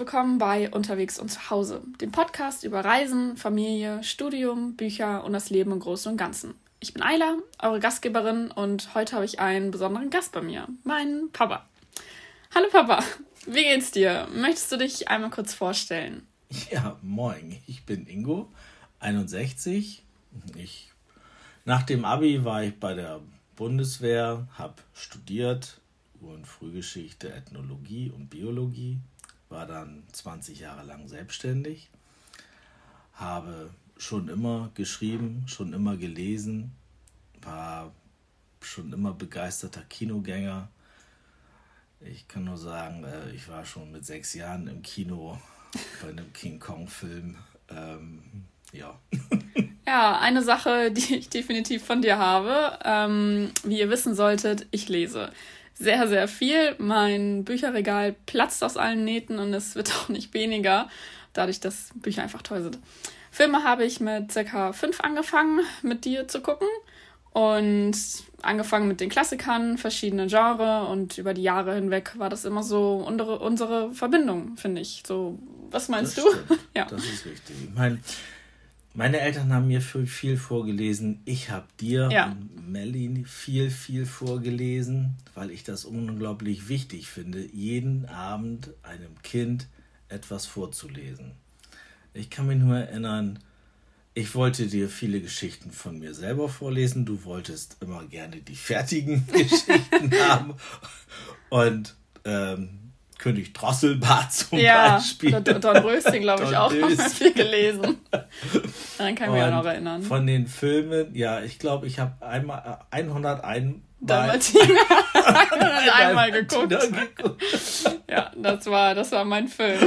willkommen bei Unterwegs und zu Hause, dem Podcast über Reisen, Familie, Studium, Bücher und das Leben im Großen und Ganzen. Ich bin Ayla, eure Gastgeberin, und heute habe ich einen besonderen Gast bei mir, meinen Papa. Hallo Papa, wie geht's dir? Möchtest du dich einmal kurz vorstellen? Ja, moin, ich bin Ingo, 61. Nach dem Abi war ich bei der Bundeswehr, habe studiert, Ur- und Frühgeschichte, Ethnologie und Biologie, war dann 20 Jahre lang selbstständig, habe schon immer geschrieben, schon immer gelesen, war schon immer begeisterter Kinogänger. Ich kann nur sagen, ich war schon mit 6 Jahren im Kino bei einem King Kong-Film. Ja. Ja, eine Sache, die ich definitiv von dir habe, wie ihr wissen solltet, ich lese sehr, sehr viel. Mein Bücherregal platzt aus allen Nähten und es wird auch nicht weniger, dadurch, dass Bücher einfach toll sind. Filme habe ich mit ca. 5 angefangen, mit dir zu gucken. Und angefangen mit den Klassikern, verschiedene Genres, und über die Jahre hinweg war das immer so unsere Verbindung, finde ich. So, was meinst du? Stimmt. Ja. Das ist richtig. Meine Eltern haben mir viel vorgelesen. Ich habe dir und Melly viel vorgelesen, weil ich das unglaublich wichtig finde, jeden Abend einem Kind etwas vorzulesen. Ich kann mich nur erinnern, ich wollte dir viele Geschichten von mir selber vorlesen. Du wolltest immer gerne die fertigen Geschichten haben. Und König Drosselbart zum Beispiel. Ja, Dornröschen, glaube ich, auch noch mal viel gelesen. Daran kann ich mich auch noch erinnern. Von den Filmen, ja, ich glaube, ich habe 101 Dalmatiner einmal geguckt. Ja, das war mein Film.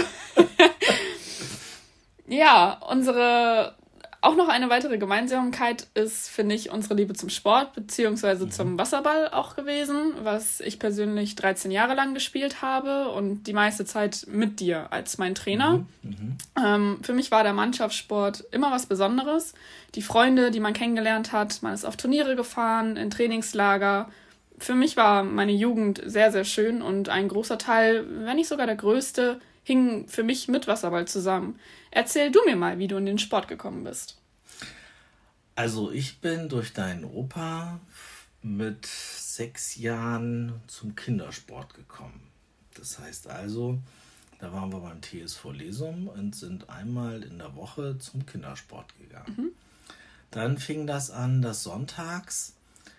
Ja, auch noch eine weitere Gemeinsamkeit ist, finde ich, unsere Liebe zum Sport beziehungsweise zum Wasserball auch gewesen, was ich persönlich 13 Jahre lang gespielt habe und die meiste Zeit mit dir als mein Trainer. Für mich war der Mannschaftssport immer was Besonderes. Die Freunde, die man kennengelernt hat, man ist auf Turniere gefahren, in Trainingslager. Für mich war meine Jugend sehr, sehr schön und ein großer Teil, wenn nicht sogar der größte, hing für mich mit Wasserball zusammen. Erzähl du mir mal, wie du in den Sport gekommen bist. Also ich bin durch deinen Opa mit 6 Jahren zum Kindersport gekommen. Das heißt also, da waren wir beim TSV Lesum und sind einmal in der Woche zum Kindersport gegangen. Dann fing das an, dass sonntags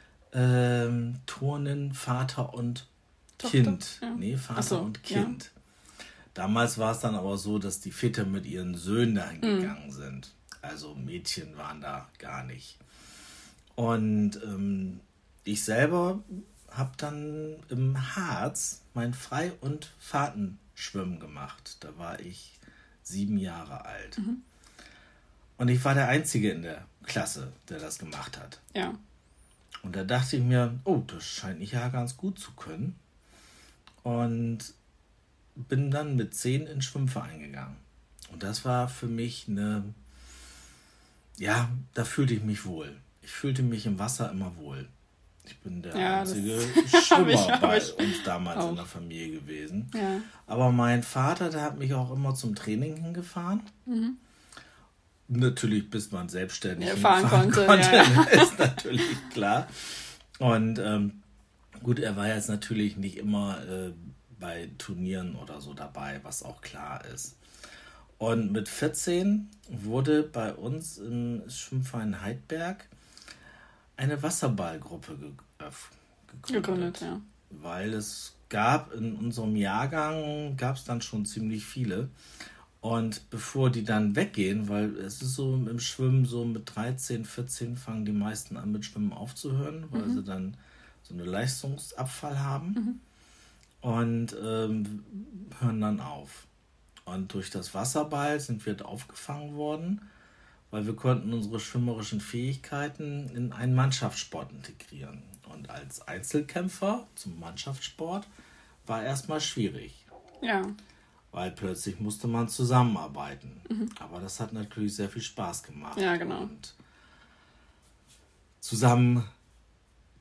Turnen Vater und Tochter? Kind. Ja. Nee, Vater und Kind. Ja. Damals war es dann aber so, dass die Väter mit ihren Söhnen dahin gegangen sind. Also Mädchen waren da gar nicht. Und ich selber habe dann im Harz mein Frei- und Fahrtenschwimmen gemacht. Da war ich 7 Jahre alt. Und ich war der Einzige in der Klasse, der das gemacht hat. Ja. Und da dachte ich mir, oh, das scheint ich ja ganz gut zu können. Und bin dann mit 10 in den Schwimmverein gegangen. Und das war für mich da fühlte ich mich wohl. Ich fühlte mich im Wasser immer wohl. Ich bin der einzige Schwimmer bei uns damals in der Familie gewesen. Ja. Aber mein Vater, der hat mich auch immer zum Training hingefahren. Natürlich, bis man selbstständig fahren konnte. Ist natürlich klar. Und gut, er war jetzt natürlich nicht immer bei Turnieren oder so dabei, was auch klar ist. Und mit 14 wurde bei uns im Schwimmverein Heidberg eine Wasserballgruppe gegründet. Ja. Weil es gab in unserem Jahrgang, gab es dann schon ziemlich viele. Und bevor die dann weggehen, weil es ist so im Schwimmen, so mit 13, 14 fangen die meisten an mit Schwimmen aufzuhören, weil sie dann so einen Leistungsabfall haben. Und hören dann auf. Und durch das Wasserball sind wir aufgefangen worden, weil wir konnten unsere schwimmerischen Fähigkeiten in einen Mannschaftssport integrieren. Und als Einzelkämpfer zum Mannschaftssport war erstmal schwierig. Ja. Weil plötzlich musste man zusammenarbeiten. Aber das hat natürlich sehr viel Spaß gemacht. Ja, genau. Und zusammen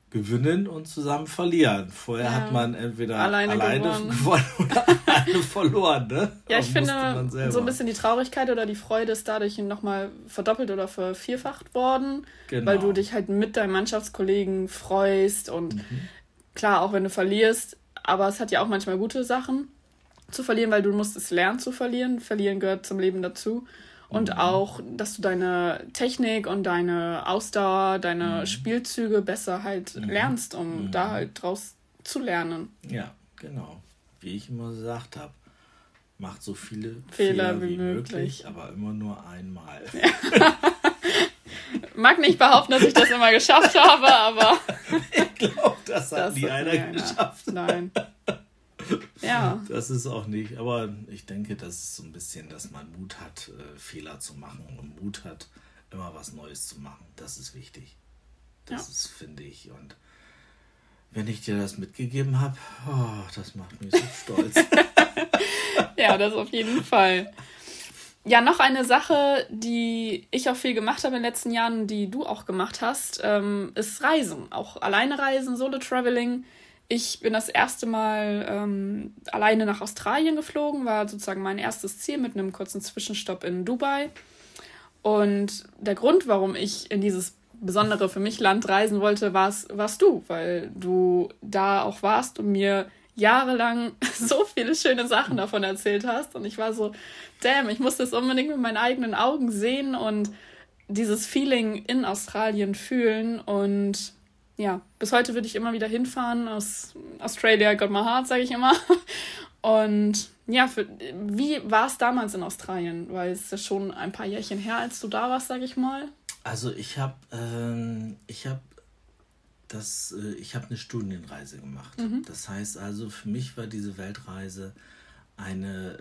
gewinnen und zusammen verlieren. Vorher hat man entweder alleine gewonnen oder alleine verloren. Ne? Ja, ich finde, so ein bisschen die Traurigkeit oder die Freude ist dadurch nochmal verdoppelt oder vervierfacht worden, weil du dich halt mit deinen Mannschaftskollegen freust und klar, auch wenn du verlierst, aber es hat ja auch manchmal gute Sachen zu verlieren, weil du musst es lernen zu verlieren. Verlieren gehört zum Leben dazu. Und auch, dass du deine Technik und deine Ausdauer, deine Spielzüge besser halt lernst, um da halt draus zu lernen. Ja, genau. Wie ich immer gesagt habe, macht so viele Fehler wie möglich, aber immer nur einmal. Ja. Mag nicht behaupten, dass ich das immer geschafft habe, aber... Ich glaube, das hat nie einer geschafft. Nein. Ja. Das ist auch nicht, aber ich denke, das ist so ein bisschen, dass man Mut hat, Fehler zu machen und Mut hat, immer was Neues zu machen. Das ist wichtig. Das ist, finde ich. Und wenn ich dir das mitgegeben habe, das macht mich so stolz. Ja, das auf jeden Fall. Ja, noch eine Sache, die ich auch viel gemacht habe in den letzten Jahren, die du auch gemacht hast, ist Reisen. Auch alleine reisen, Solo-Traveling. Ich bin das erste Mal alleine nach Australien geflogen, war sozusagen mein erstes Ziel mit einem kurzen Zwischenstopp in Dubai. Und der Grund, warum ich in dieses besondere für mich Land reisen wollte, warst du, weil du da auch warst und mir jahrelang so viele schöne Sachen davon erzählt hast. Und ich war so, damn, ich muss das unbedingt mit meinen eigenen Augen sehen und dieses Feeling in Australien fühlen. Und ja, bis heute würde ich immer wieder hinfahren. Aus Australia got my heart, sage ich immer. Und ja, wie war es damals in Australien? Weil es ist ja schon ein paar Jährchen her, als du da warst, sage ich mal. Also ich habe eine Studienreise gemacht. Das heißt also, für mich war diese Weltreise eine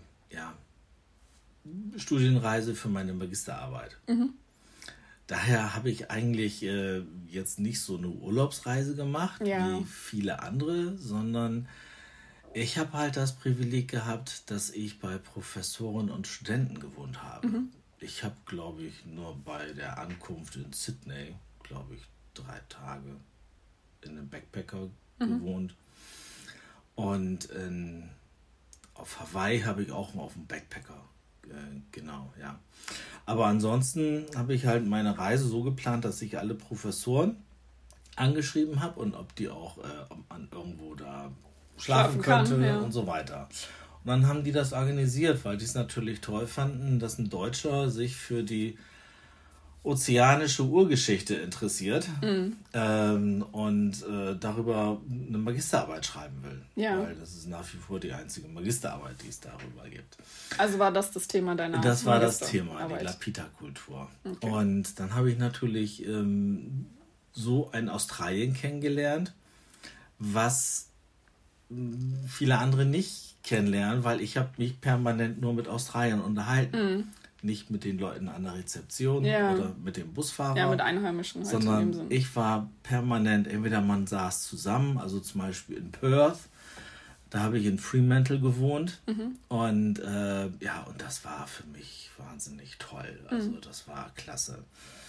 Studienreise für meine Magisterarbeit. Daher habe ich eigentlich jetzt nicht so eine Urlaubsreise gemacht wie viele andere, sondern ich habe halt das Privileg gehabt, dass ich bei Professoren und Studenten gewohnt habe. Ich habe, glaube ich, nur bei der Ankunft in Sydney, 3 Tage in einem Backpacker gewohnt. Und auf Hawaii habe ich auch auf einem Backpacker. Genau, ja. Aber ansonsten habe ich halt meine Reise so geplant, dass ich alle Professoren angeschrieben habe und ob die auch ob man irgendwo da schlafen könnte und so weiter. Und dann haben die das organisiert, weil die es natürlich toll fanden, dass ein Deutscher sich für die ozeanische Urgeschichte interessiert und darüber eine Magisterarbeit schreiben will. Ja. Weil das ist nach wie vor die einzige Magisterarbeit, die es darüber gibt. Also war das Thema deiner Arbeit? Das war das Thema, die Lapita-Kultur. Okay. Und dann habe ich natürlich so ein Australien kennengelernt, was viele andere nicht kennenlernen, weil ich habe mich permanent nur mit Australiern unterhalten. Nicht mit den Leuten an der Rezeption oder mit dem Busfahrer. Ja, mit Einheimischen halt. Sondern in dem Sinn. Ich war permanent, entweder man saß zusammen, also zum Beispiel in Perth, da habe ich in Fremantle gewohnt und und das war für mich wahnsinnig toll. Also das war klasse.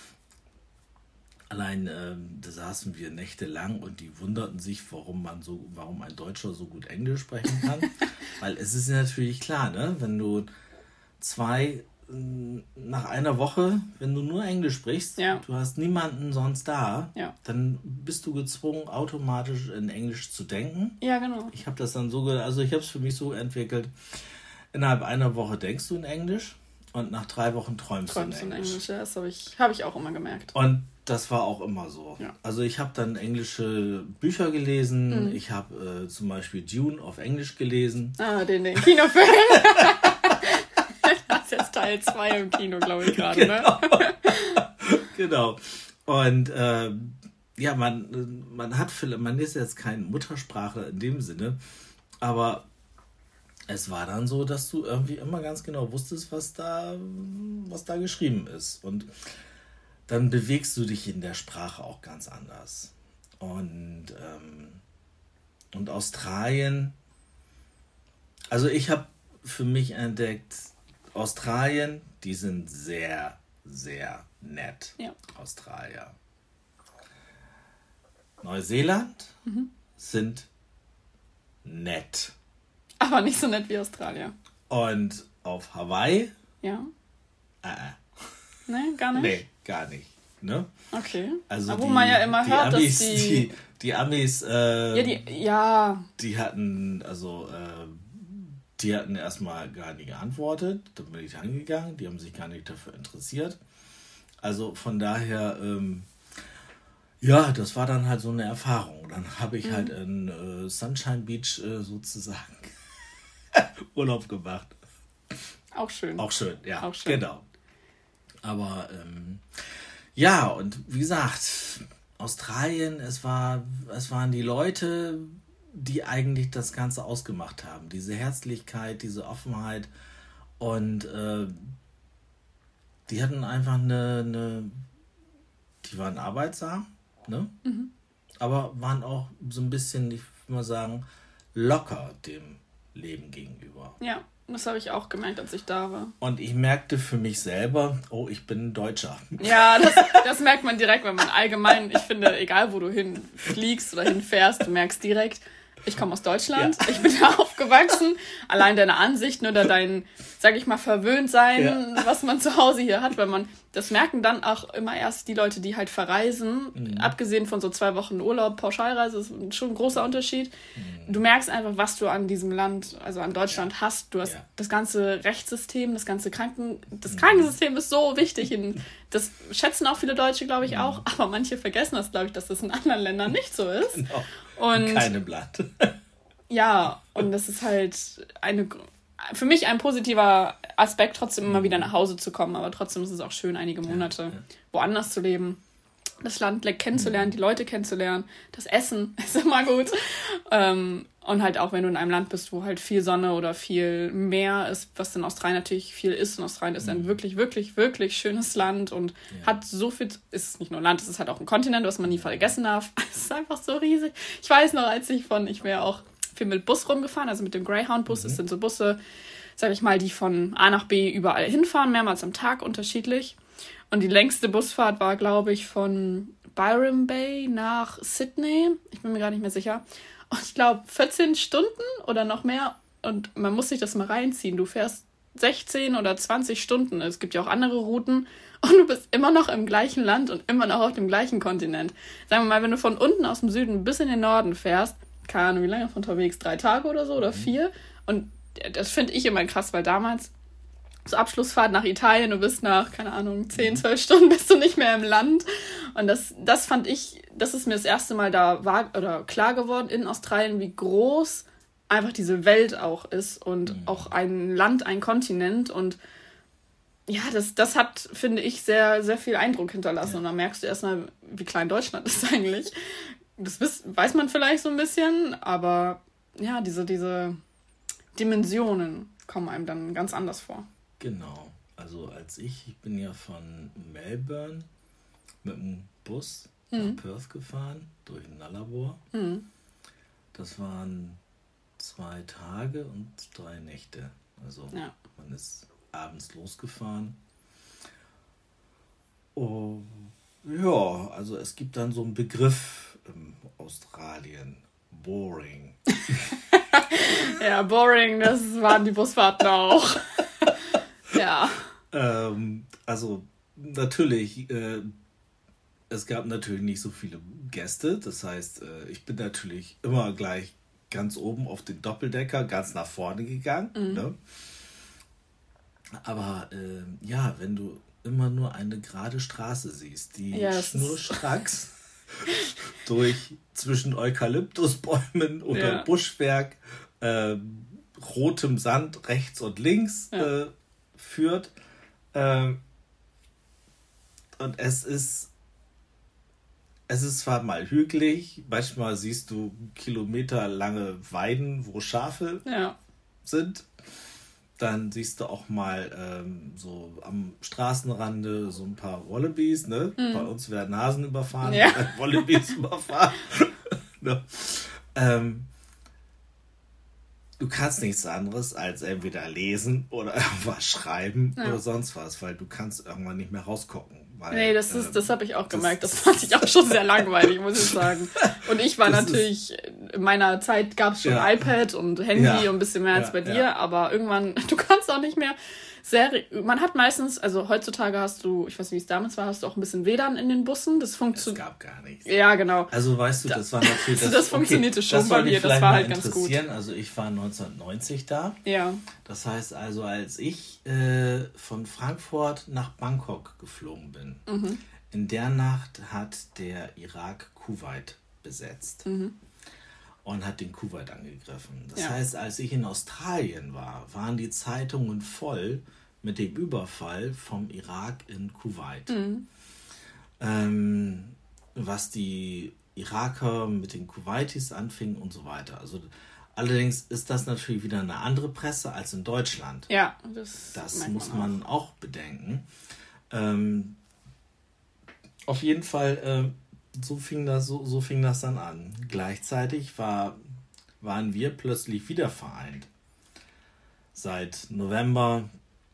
Allein da saßen wir nächtelang und die wunderten sich, warum ein Deutscher so gut Englisch sprechen kann. Weil es ist natürlich klar, ne, wenn du nach einer Woche, wenn du nur Englisch sprichst, du hast niemanden sonst da, dann bist du gezwungen, automatisch in Englisch zu denken. Ja, genau. Ich habe das dann ich habe es für mich so entwickelt, innerhalb einer Woche denkst du in Englisch und nach 3 Wochen träumst du in Englisch. Ja, das habe ich auch immer gemerkt. Und das war auch immer so. Ja. Also ich habe dann englische Bücher gelesen, ich habe zum Beispiel Dune auf Englisch gelesen. Den Kinofilm. Jetzt Teil 2 im Kino, glaube ich, gerade, genau. Ne? Genau. Und man ist jetzt kein Muttersprachler in dem Sinne, aber es war dann so, dass du irgendwie immer ganz genau wusstest, was da geschrieben ist. Und dann bewegst du dich in der Sprache auch ganz anders. Und Australien, also ich habe für mich entdeckt, Australien, die sind sehr, sehr nett. Ja. Australier. Neuseeland sind nett. Aber nicht so nett wie Australier. Und auf Hawaii? Ja. Nee, gar nicht? Nee, gar nicht. Ne? Okay. Also wo man ja immer hört, Amis, dass die Amis, die hatten, die hatten erstmal gar nicht geantwortet. Dann bin ich angegangen, die haben sich gar nicht dafür interessiert. Also von daher, das war dann halt so eine Erfahrung. Dann habe ich halt in Sunshine Beach sozusagen Urlaub gemacht. Auch schön. Auch schön, ja. Auch schön. Genau. Aber und wie gesagt, Australien, es waren die Leute, die eigentlich das Ganze ausgemacht haben. Diese Herzlichkeit, diese Offenheit und die hatten einfach die waren arbeitsam, ne? Aber waren auch so ein bisschen, ich würde mal sagen, locker dem Leben gegenüber. Ja, das habe ich auch gemerkt, als ich da war. Und ich merkte für mich selber, ich bin ein Deutscher. Ja, das merkt man direkt, wenn man allgemein, ich finde, egal wo du hinfliegst oder hinfährst, du merkst direkt, ich komme aus Deutschland, ich bin da aufgewachsen, allein deine Ansichten oder dein, sag ich mal, Verwöhntsein, was man zu Hause hier hat, weil das merken dann auch immer erst die Leute, die halt verreisen, abgesehen von so 2 Wochen Urlaub, Pauschalreise, ist schon ein großer Unterschied. Du merkst einfach, was du an diesem Land, also an Deutschland hast. Du hast das ganze Rechtssystem, das ganze das Krankensystem ist so wichtig. Das schätzen auch viele Deutsche, glaube ich, auch, aber manche vergessen das, glaube ich, dass das in anderen Ländern nicht so ist. Genau. Und keine Blatt. Ja, und das ist halt für mich ein positiver Aspekt, trotzdem immer wieder nach Hause zu kommen, aber trotzdem ist es auch schön, einige Monate woanders zu leben, das Land kennenzulernen, die Leute kennenzulernen, das Essen ist immer gut. Und halt auch, wenn du in einem Land bist, wo halt viel Sonne oder viel Meer ist, was in Australien natürlich viel ist. Und Australien ist ein wirklich, wirklich, wirklich schönes Land und hat so viel, ist nicht nur ein Land, es ist halt auch ein Kontinent, was man nie vergessen darf. Es ist einfach so riesig. Ich weiß noch, ich wäre auch viel mit Bus rumgefahren, also mit dem Greyhound-Bus. Das sind so Busse, sag ich mal, die von A nach B überall hinfahren, mehrmals am Tag unterschiedlich. Und die längste Busfahrt war, glaube ich, von Byron Bay nach Sydney. Ich bin mir gar nicht mehr sicher. Und ich glaube, 14 Stunden oder noch mehr. Und man muss sich das mal reinziehen. Du fährst 16 oder 20 Stunden. Es gibt ja auch andere Routen. Und du bist immer noch im gleichen Land und immer noch auf dem gleichen Kontinent. Sagen wir mal, wenn du von unten aus dem Süden bis in den Norden fährst, keine Ahnung, wie lange von unterwegs? 3 Tage oder so oder 4. Und das finde ich immer krass, weil damals zur Abschlussfahrt nach Italien, du bist nach, keine Ahnung, 10, 12 Stunden bist du nicht mehr im Land. Und das fand ich, das ist mir das erste Mal klar geworden in Australien, wie groß einfach diese Welt auch ist und auch ein Land, ein Kontinent. Und ja, das hat, finde ich, sehr, sehr viel Eindruck hinterlassen. Und dann merkst du erstmal, wie klein Deutschland ist eigentlich. Das weiß man vielleicht so ein bisschen, aber ja, diese Dimensionen kommen einem dann ganz anders vor. Genau. Also ich bin ja von Melbourne mit dem Bus nach Perth gefahren, durch Nullarbor. Das waren 2 Tage und 3 Nächte. Also man ist abends losgefahren. Also es gibt dann so einen Begriff in Australien. Boring. Ja, boring, das waren die Busfahrten auch. Ja. Also natürlich, es gab natürlich nicht so viele Gäste. Das heißt, ich bin natürlich immer gleich ganz oben auf den Doppeldecker, ganz nach vorne gegangen. Ne? Aber wenn du immer nur eine gerade Straße siehst, die schnurstracks zwischen Eukalyptusbäumen oder Buschwerk, rotem Sand rechts und links führt. Und es ist zwar mal hügelig, manchmal siehst du kilometerlange Weiden, wo Schafe sind. Dann siehst du auch mal so am Straßenrande so ein paar Wallabies. Ne? Bei uns werden Hasen überfahren, Wallabies überfahren. Ne? du kannst nichts anderes als entweder lesen oder irgendwas schreiben oder sonst was, weil du kannst irgendwann nicht mehr rausgucken. Weil, nee, das habe ich auch gemerkt. Das fand ich auch schon sehr langweilig, muss ich sagen. Und ich war natürlich, in meiner Zeit gab es schon iPad und Handy und ein bisschen mehr als bei dir, aber irgendwann, du kannst auch nicht mehr man hat meistens, also heutzutage hast du, ich weiß nicht, wie es damals war, hast du auch ein bisschen WLAN in den Bussen. Das funktioniert. Es gab gar nichts. Ja, genau. Also weißt du, das war natürlich... Das funktionierte schon bei mir, das war halt ganz gut. Also ich war 1990 da. Ja. Das heißt also, als ich von Frankfurt nach Bangkok geflogen bin, in der Nacht hat der Irak Kuwait besetzt. Und hat den Kuwait angegriffen. Das heißt, als ich in Australien war, waren die Zeitungen voll mit dem Überfall vom Irak in Kuwait. Was die Iraker mit den Kuwaitis anfingen und so weiter. Also allerdings ist das natürlich wieder eine andere Presse als in Deutschland. Ja, das muss man auch bedenken. Auf jeden Fall... So fing das dann an. Gleichzeitig waren wir plötzlich wieder vereint. Seit November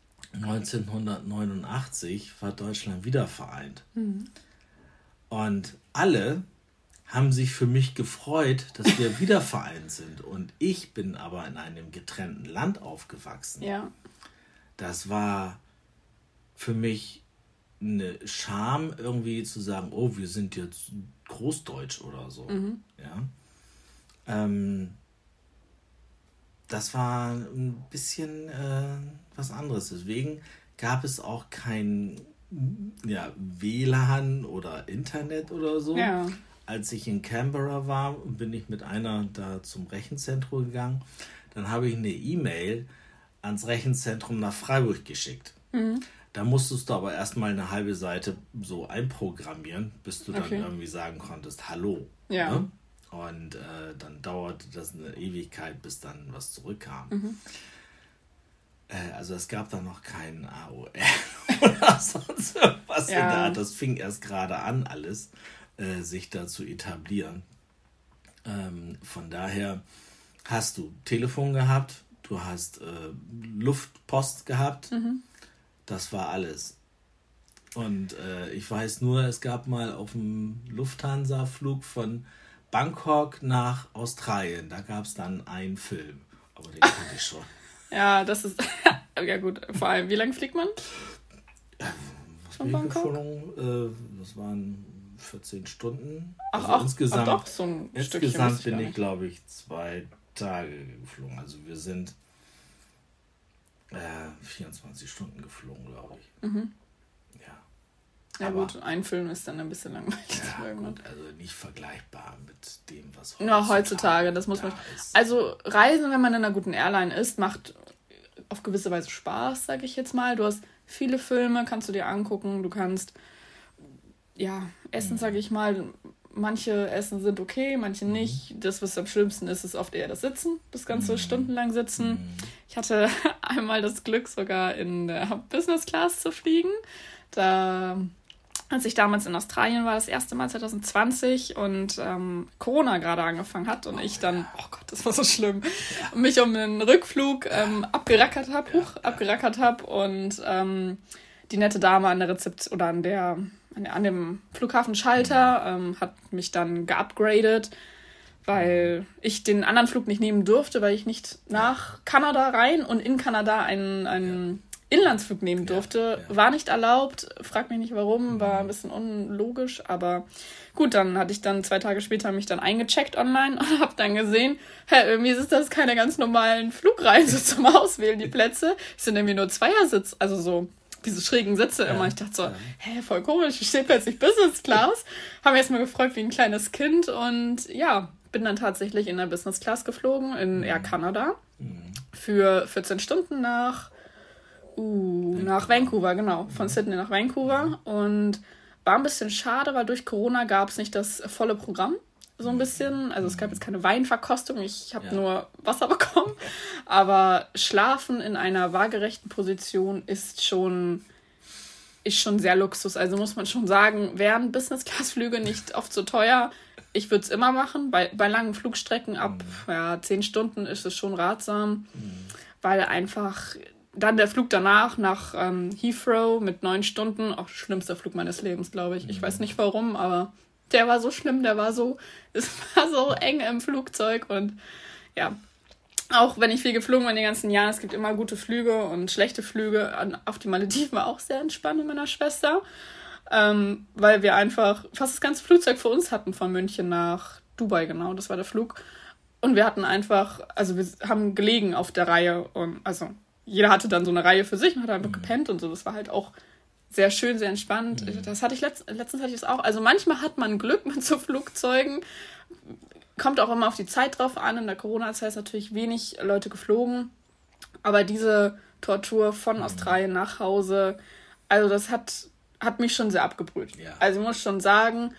1989 war Deutschland wieder vereint. Und alle haben sich für mich gefreut, dass wir wieder vereint sind. Und ich bin aber in einem getrennten Land aufgewachsen. Ja. Das war für mich eine Scham, irgendwie zu sagen, oh, wir sind jetzt Großdeutsch oder so. Ja. Das war ein bisschen was anderes. Deswegen gab es auch kein WLAN oder Internet oder so. Ja. Als ich in Canberra war, bin ich mit einer da zum Rechenzentrum gegangen. Dann habe ich eine E-Mail ans Rechenzentrum nach Freiburg geschickt. Da musstest du aber erstmal eine halbe Seite so einprogrammieren, bis du dann irgendwie sagen konntest, hallo. Ja. Ne? Und dann dauerte das eine Ewigkeit, bis dann was zurückkam. Also es gab da noch keinen AOL oder sonst irgendwas in der Art. Das fing erst gerade an, alles sich da zu etablieren. Von daher hast du Telefon gehabt, du hast Luftpost gehabt. Das war alles. Und ich weiß nur, es gab mal auf dem Lufthansa-Flug von Bangkok nach Australien, da gab es dann einen Film. Aber den kannte ich schon. Ja, das ist... ja gut, vor allem, wie lange fliegt man? Von Bangkok? Das waren 14 Stunden. Also insgesamt, doch, so ein insgesamt bin ich, glaube ich, 2 Tage geflogen. Also wir sind 24 Stunden geflogen, glaube ich. Ja gut, ein Film ist dann ein bisschen langweilig. Ja, gut, also nicht vergleichbar mit dem, was heutzutage das muss man. Also Reisen, wenn man in einer guten Airline ist, macht auf gewisse Weise Spaß, sage ich jetzt mal. Du hast viele Filme, kannst du dir angucken. Du kannst, essen, sage ich mal. Manche Essen sind okay, manche nicht. Das, was am schlimmsten ist, ist oft eher das Sitzen. Das ganze stundenlang sitzen. Ich hatte einmal das Glück, sogar in der Business Class zu fliegen. Als ich damals in Australien war, das erste Mal 2020 und Corona gerade angefangen hat und ich dann, oh Gott, das war so schlimm, mich um den Rückflug abgerackert habe und die nette Dame an der Rezeption oder an dem Flughafenschalter hat mich dann geupgradet, weil ich den anderen Flug nicht nehmen durfte, weil ich nicht nach Kanada rein und in Kanada einen Inlandsflug nehmen durfte. War nicht erlaubt, frag mich nicht warum, war ein bisschen unlogisch, aber gut, dann hatte ich dann 2 Tage später mich dann eingecheckt online und habe dann gesehen, irgendwie ist das keine ganz normalen Flugreihen so zum Auswählen, die Plätze. Es sind irgendwie nur Zweiersitz, also so diese schrägen Sitze immer. Ich dachte so, voll komisch, ich stehe plötzlich Business Class. Haben mich erstmal gefreut wie ein kleines Kind und bin dann tatsächlich in der Business Class geflogen in Air Canada für 14 Stunden nach Vancouver, genau. Von Sydney nach Vancouver. Und war ein bisschen schade, weil durch Corona gab es nicht das volle Programm. So ein bisschen. Also es gab jetzt keine Weinverkostung. Ich habe nur Wasser bekommen. Aber Schlafen in einer waagerechten Position ist schon sehr Luxus. Also muss man schon sagen, wären Business-Class-Flüge nicht oft so teuer, ich würde es immer machen. Bei langen Flugstrecken ab 10 Stunden ist es schon ratsam, weil einfach dann der Flug danach nach Heathrow mit 9 Stunden, auch schlimmster Flug meines Lebens, glaube ich. Ich weiß nicht warum, aber der war so schlimm, es war so eng im Flugzeug und ja, auch wenn ich viel geflogen bin in den ganzen Jahren, es gibt immer gute Flüge und schlechte Flüge. Auf die Malediven war auch sehr entspannt mit meiner Schwester, weil wir einfach fast das ganze Flugzeug für uns hatten von München nach Dubai, genau, das war der Flug. Und wir hatten einfach, also wir haben gelegen auf der Reihe und also jeder hatte dann so eine Reihe für sich und hat einfach gepennt und so. Das war halt auch sehr schön, sehr entspannt. Das hatte ich letztens hatte ich es auch. Also manchmal hat man Glück mit so Flugzeugen. Kommt auch immer auf die Zeit drauf an. In der Corona-Zeit ist natürlich wenig Leute geflogen. Aber diese Tortur von Australien nach Hause, also das hat mich schon sehr abgebrüht. Ja. Also ich muss schon sagen,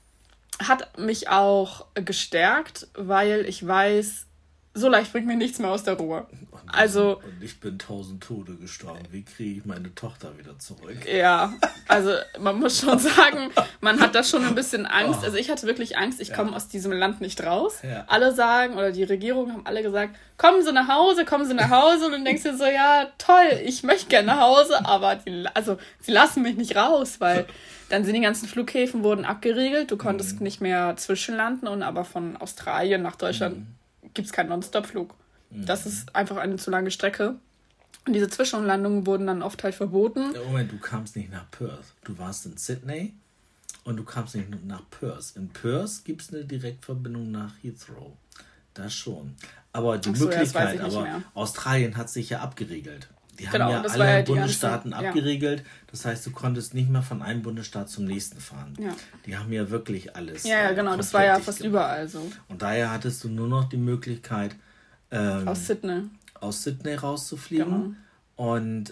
hat mich auch gestärkt, weil ich weiß, so leicht bringt mir nichts mehr aus der Ruhe. Und ich bin 1000 Tode gestorben. Wie kriege ich meine Tochter wieder zurück? Ja, also man muss schon sagen, man hat da schon ein bisschen Angst. Also ich hatte wirklich Angst, ich komme aus diesem Land nicht raus. Ja. Alle sagen, oder die Regierung haben alle gesagt, kommen Sie nach Hause. Und dann denkst du so, ja, toll, ich möchte gerne nach Hause, aber sie lassen mich nicht raus, weil dann sind die ganzen Flughäfen wurden abgeriegelt. Du konntest nicht mehr zwischenlanden und aber von Australien nach Deutschland gibt es keinen Non-Stop-Flug. Das ist einfach eine zu lange Strecke. Und diese Zwischenlandungen wurden dann oft halt verboten. Moment, du kamst nicht nach Perth. Du warst in Sydney und du kamst nicht nach Perth. In Perth gibt es eine Direktverbindung nach Heathrow. Das schon. Aber die Möglichkeit, Australien hat sich ja abgeriegelt. Die haben ja alle Bundesstaaten abgeriegelt. Das heißt, du konntest nicht mehr von einem Bundesstaat zum nächsten fahren. Ja. Die haben ja wirklich alles. Ja, genau, das war ja fast überall so. Und daher hattest du nur noch die Möglichkeit, aus Sydney rauszufliegen. Genau. Und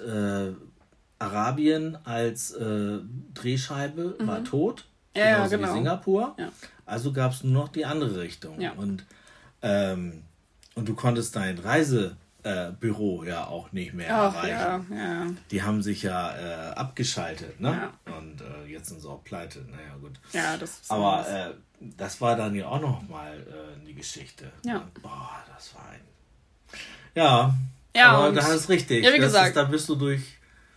Arabien als Drehscheibe war tot. Ja, genau. Wie Singapur. Ja. Also gab es nur noch die andere Richtung. Ja. Und du konntest dein Reisebüro ja auch nicht mehr erreichen. Ja. Die haben sich ja abgeschaltet, ne? Ja. Und jetzt sind sie auch pleite. Naja, gut. Ja, das ist aber das war dann ja auch noch mal die Geschichte. Ja. Boah, das war ein... Ja, aber da ist richtig. Ja, wie gesagt. Da bist du durch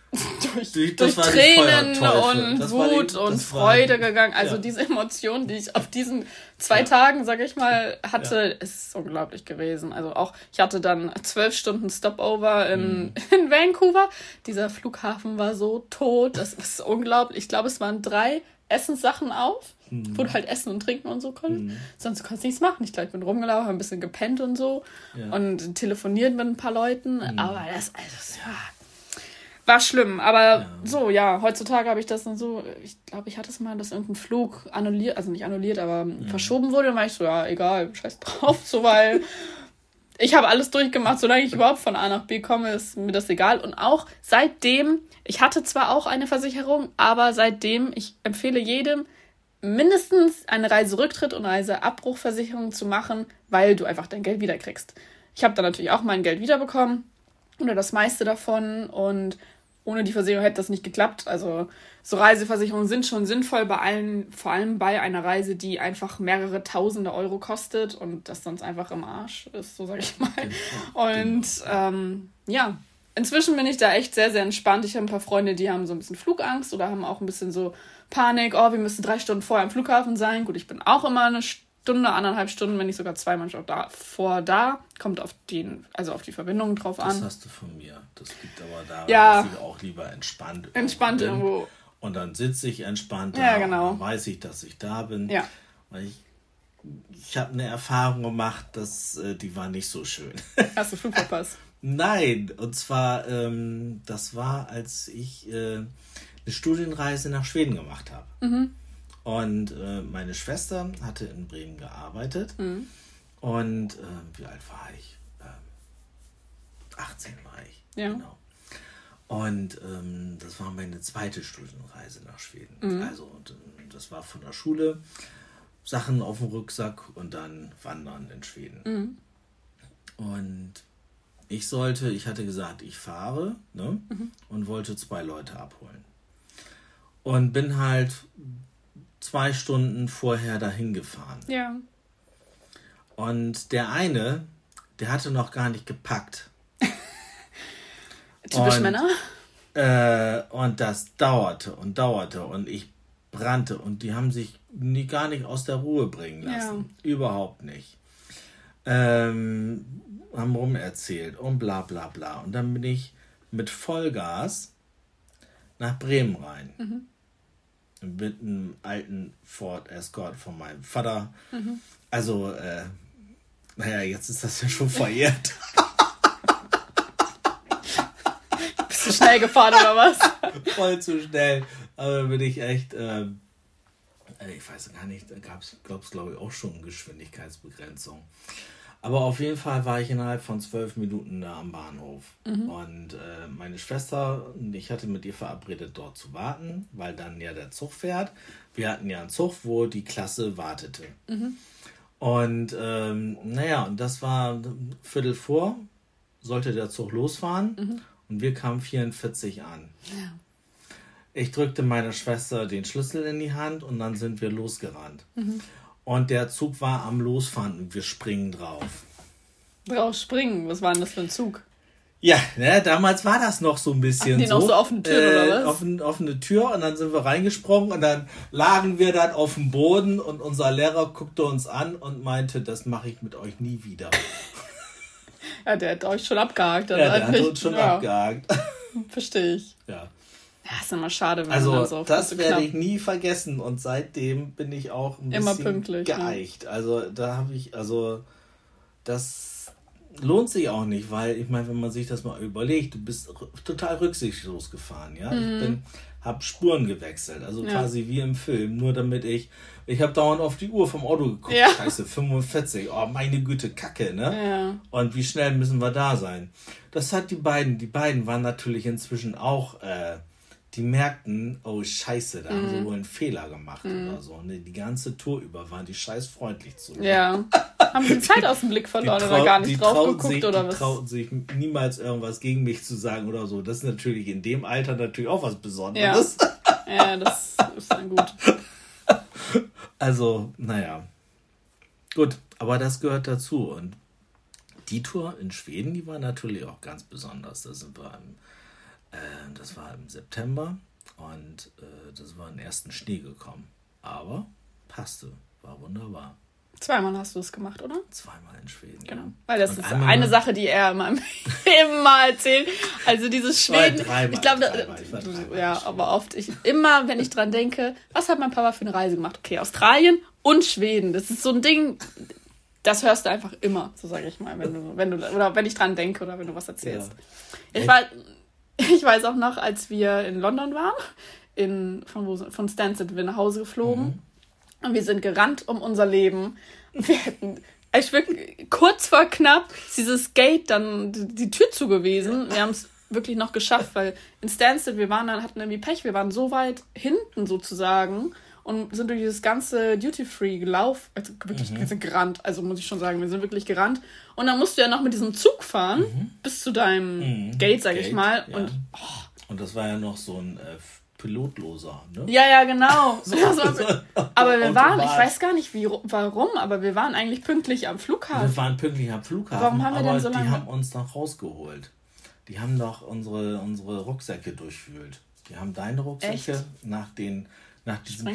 Tränen und Wut und Freude gegangen. Also diese Emotionen, die ich auf diesen 2 Tagen, sag ich mal, hatte, ist unglaublich gewesen. Also auch, ich hatte dann 12 Stunden Stopover in Vancouver. Dieser Flughafen war so tot. Das ist unglaublich. Ich glaube, es waren 3 Essenssachen auf, wo du halt essen und trinken und so konntest. Sonst konntest du nichts machen. Ich glaube, ich bin rumgelaufen, habe ein bisschen gepennt und so und telefoniert mit ein paar Leuten. Aber das war schlimm. Aber heutzutage habe ich das dann so, ich glaube, ich hatte es mal, dass irgendein Flug annulliert, also nicht annulliert, aber verschoben wurde. Dann war ich so, ja, egal, scheiß drauf, so, weil ich habe alles durchgemacht, solange ich überhaupt von A nach B komme, ist mir das egal. Und auch seitdem, ich hatte zwar auch eine Versicherung, aber seitdem, ich empfehle jedem, mindestens eine Reiserücktritt- und Reiseabbruchversicherung zu machen, weil du einfach dein Geld wiederkriegst. Ich habe dann natürlich auch mein Geld wiederbekommen oder das meiste davon und ohne die Versicherung hätte das nicht geklappt. Also so Reiseversicherungen sind schon sinnvoll vor allem bei einer Reise, die einfach mehrere Tausende Euro kostet und das sonst einfach im Arsch ist, so sage ich mal. Und inzwischen bin ich da echt sehr, sehr entspannt. Ich habe ein paar Freunde, die haben so ein bisschen Flugangst oder haben auch ein bisschen so Panik. Oh, wir müssen 3 Stunden vorher am Flughafen sein. Gut, ich bin auch immer eine Stunde, 1,5 Stunden, wenn nicht sogar 2 manchmal da. Kommt auf die Verbindung drauf an. Das hast du von mir. Das liegt aber daran, dass ich auch lieber entspannt irgendwo. Und dann sitze ich entspannt da und dann weiß ich, dass ich da bin. Ja. Weil ich habe eine Erfahrung gemacht, die war nicht so schön. Hast du Flug verpasst? Nein, und zwar, das war, als ich eine Studienreise nach Schweden gemacht habe. Mhm. Und meine Schwester hatte in Bremen gearbeitet. Mhm. Und wie alt war ich? 18 war ich. Ja. Genau. Und das war meine zweite Studienreise nach Schweden. Mhm. Also das war von der Schule, Sachen auf dem Rucksack und dann wandern in Schweden. Mhm. Und ich hatte gesagt, ich fahre, ne? Und wollte 2 Leute abholen. Und bin halt 2 Stunden vorher dahin gefahren. Ja. Und der eine, der hatte noch gar nicht gepackt. Typisch Männer. Und das dauerte und ich brannte und die haben sich gar nicht aus der Ruhe bringen lassen. Ja. Überhaupt nicht. Haben rumerzählt und bla bla bla. Und dann bin ich mit Vollgas nach Bremen rein. Mhm. Mit einem alten Ford Escort von meinem Vater. Mhm. Also, naja, jetzt ist das ja schon verjährt. Bist du schnell gefahren oder was? Voll zu schnell. Aber bin ich echt, ich weiß gar nicht, da gab es, glaube ich, auch schon Geschwindigkeitsbegrenzung. Aber auf jeden Fall war ich innerhalb von 12 Minuten da am Bahnhof. Mhm. Und meine Schwester, ich hatte mit ihr verabredet, dort zu warten, weil dann ja der Zug fährt. Wir hatten ja einen Zug, wo die Klasse wartete. Mhm. Und und das war Viertel vor, sollte der Zug losfahren. Mhm. Und wir kamen 44 an. Ja. Ich drückte meiner Schwester den Schlüssel in die Hand und dann sind wir losgerannt. Mhm. Und der Zug war am Losfahren und wir springen drauf. Drauf springen? Was war denn das für ein Zug? Ja, ne, damals war das noch so ein bisschen die noch so offene Tür oder was? Offene Tür und dann sind wir reingesprungen und dann lagen wir dann auf dem Boden und unser Lehrer guckte uns an und meinte, das mache ich mit euch nie wieder. Ja, der hat euch schon abgehakt. Ja, der hat uns schon abgehakt. Verstehe ich. Ja. Ja, ist immer schade, wenn also, man so das werde ich nie vergessen und seitdem bin ich auch ein immer bisschen pünktlich, geeicht. Ja. Also da habe ich, das lohnt sich auch nicht, weil ich meine, wenn man sich das mal überlegt, du bist total rücksichtslos gefahren, ja. Mhm. Ich habe Spuren gewechselt, also quasi wie im Film, nur damit ich habe dauernd auf die Uhr vom Auto geguckt, scheiße, 45, oh meine Güte, Kacke, ne? Ja. Und wie schnell müssen wir da sein? Das hat die beiden waren natürlich inzwischen auch, die merkten, oh scheiße, da haben sie wohl einen Fehler gemacht oder so. Ne? Die ganze Tour über waren die scheiß freundlich zu mir. Ja. Haben sie Zeit aus dem Blick verloren oder gar nicht drauf geguckt oder was? Die trauten sich niemals irgendwas gegen mich zu sagen oder so. Das ist natürlich in dem Alter natürlich auch was Besonderes. Ja, das ist dann gut. Also, naja. Gut, aber das gehört dazu. Und die Tour in Schweden, die war natürlich auch ganz besonders. Das war im September und das war im ersten Schnee gekommen. Aber passte, war wunderbar. 2-mal hast du es gemacht, oder? 2-mal in Schweden, genau. Ja. Weil das und ist eine Sache, die er immer erzählt. Also dieses Schweden. Ich glaube, ja, aber oft, immer wenn ich dran denke, was hat mein Papa für eine Reise gemacht? Okay, Australien und Schweden. Das ist so ein Ding, das hörst du einfach immer, so sage ich mal, wenn ich dran denke oder wenn du was erzählst. Ja. Ich weiß auch noch, als wir in London waren, von Stansted, wir nach Hause geflogen. Mhm. Und wir sind gerannt um unser Leben. Wir hätten, kurz vor knapp, ist dieses Gate dann die Tür zu gewesen. Wir haben es wirklich noch geschafft, weil in Stansted, hatten irgendwie Pech, wir waren so weit hinten sozusagen und sind durch dieses ganze Duty-Free gelaufen, also wirklich gerannt, also muss ich schon sagen, wir sind wirklich gerannt. Und dann musst du ja noch mit diesem Zug fahren, bis zu deinem Gate, sag ich mal. Ja. Und das war ja noch so ein pilotloser, ne? Ja, genau. Aber wir waren, ich weiß gar nicht warum, aber wir waren eigentlich pünktlich am Flughafen. Wir waren pünktlich am Flughafen, warum haben wir denn so lange? Die haben uns noch rausgeholt. Die haben doch unsere Rucksäcke durchwühlt. Die haben deine Rucksäcke nach diesem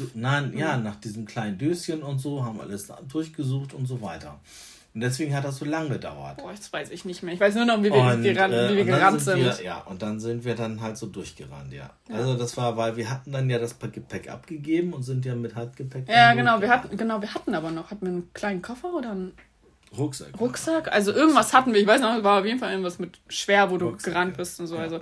kleinen Döschen und so, haben alles durchgesucht und so weiter. Und deswegen hat das so lange gedauert. Boah, das weiß ich nicht mehr. Ich weiß nur noch, wie wir gerannt sind. Und dann sind wir dann halt so durchgerannt, ja. Also das war, weil wir hatten dann ja das Gepäck abgegeben und sind ja mit Handgepäck. Ja, genau, wir hatten aber noch, hatten wir einen kleinen Koffer oder einen Rucksack? Also irgendwas hatten wir, ich weiß noch, es war auf jeden Fall irgendwas mit schwer, wo du gerannt bist und so. Ja, also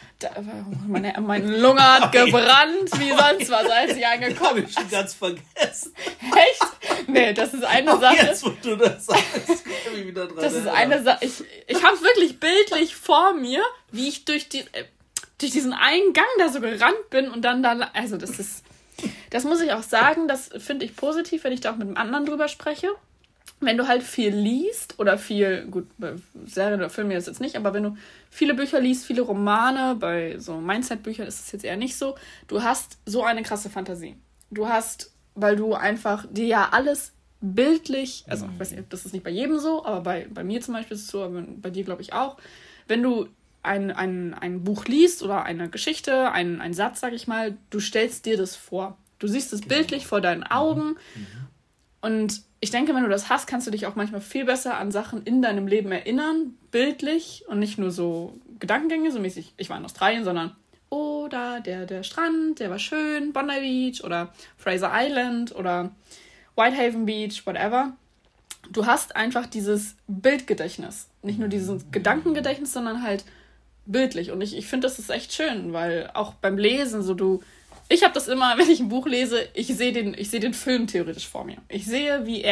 meine Lunge hat gebrannt, wie sonst was, als ich angekommen bin. Hab ich schon ganz vergessen. Echt? Nee, das ist eine Sache. Jetzt, wo du das sagst, kann ich wieder dran das ist eine Sache. Ich habe es wirklich bildlich vor mir, wie ich durch diesen einen Gang da so gerannt bin und dann da. Also das muss ich auch sagen, das finde ich positiv, wenn ich da auch mit einem anderen drüber spreche. Wenn du halt viel liest oder gut, bei Serien oder Filmen jetzt nicht, aber wenn du viele Bücher liest, viele Romane, bei so Mindset-Büchern ist es jetzt eher nicht so, du hast so eine krasse Fantasie. du hast, weil du einfach dir ja alles bildlich, also ich weiß nicht, das ist nicht bei jedem so, aber bei mir zum Beispiel ist es so, aber bei dir glaube ich auch, wenn du ein Buch liest oder eine Geschichte, einen Satz, sag ich mal, du stellst dir das vor. Du siehst es bildlich vor deinen Augen und ich denke, wenn du das hast, kannst du dich auch manchmal viel besser an Sachen in deinem Leben erinnern, bildlich und nicht nur so Gedankengänge, so mäßig, ich war in Australien, sondern da der Strand, der war schön, Bondi Beach oder Fraser Island oder Whitehaven Beach, whatever. Du hast einfach dieses Bildgedächtnis. Nicht nur dieses Gedankengedächtnis, sondern halt bildlich. Und ich finde, das ist echt schön, weil auch beim Lesen ich habe das immer, wenn ich ein Buch lese, ich sehe den Film theoretisch vor mir. Ich sehe, wie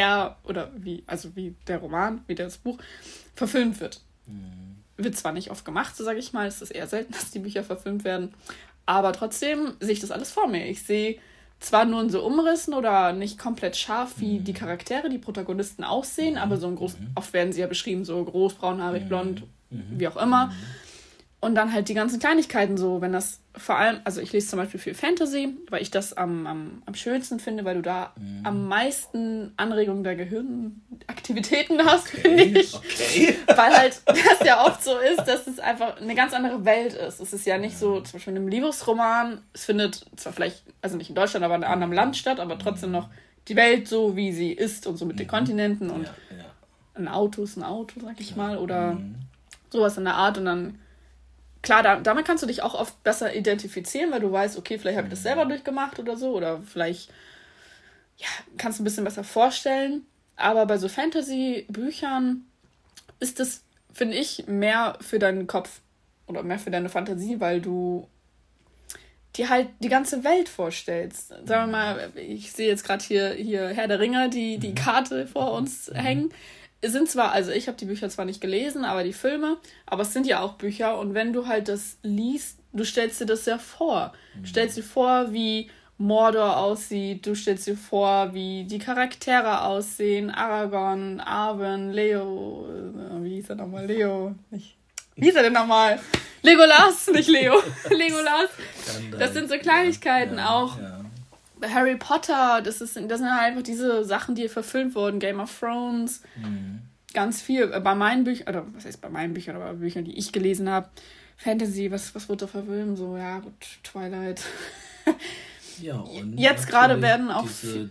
wie der Roman, wie das Buch verfilmt wird. Wird zwar nicht oft gemacht, so sage ich mal, es ist eher selten, dass die Bücher verfilmt werden, aber trotzdem sehe ich das alles vor mir. Ich sehe zwar nur in so Umrissen oder nicht komplett scharf, wie die Charaktere, die Protagonisten aussehen, aber so oft werden sie ja beschrieben, so groß, braunhaarig, blond, wie auch immer. Und dann halt die ganzen Kleinigkeiten so, wenn das vor allem, also ich lese zum Beispiel viel Fantasy, weil ich das am schönsten finde, weil du da am meisten Anregungen der Gehirnaktivitäten hast, finde ich. Okay. Weil halt das ja oft so ist, dass es einfach eine ganz andere Welt ist. Es ist ja nicht so, zum Beispiel in einem Liebesroman, es findet zwar vielleicht, also nicht in Deutschland, aber in einem anderen Land statt, aber trotzdem noch die Welt so, wie sie ist und so mit den Kontinenten und ein Auto ist ein Auto, sag ich mal, oder sowas in der Art und dann klar, damit kannst du dich auch oft besser identifizieren, weil du weißt, okay, vielleicht habe ich das selber durchgemacht oder so, oder vielleicht kannst du ein bisschen besser vorstellen. Aber bei so Fantasy-Büchern ist das, finde ich, mehr für deinen Kopf oder mehr für deine Fantasie, weil du dir halt die ganze Welt vorstellst. Sagen wir mal, ich sehe jetzt gerade hier Herr der Ringe, die Karte vor uns hängen. Sind zwar, also ich habe die Bücher zwar nicht gelesen, aber die Filme, aber es sind ja auch Bücher und wenn du halt das liest, du stellst dir das ja vor. Du stellst dir vor, wie Mordor aussieht, du stellst dir vor, wie die Charaktere aussehen, Aragorn, Arwen, Leo, wie hieß er nochmal? Wie hieß er denn nochmal? Legolas, nicht Leo, Legolas. Das sind so Kleinigkeiten auch. Ja. Bei Harry Potter, das sind halt einfach diese Sachen, die verfilmt wurden, Game of Thrones, ganz viel. Bei meinen Büchern, oder was heißt bei meinen Büchern, aber Büchern, die ich gelesen habe, Fantasy, was wurde da verfilmt? So, ja gut, Twilight. Ja, und jetzt gerade werden auch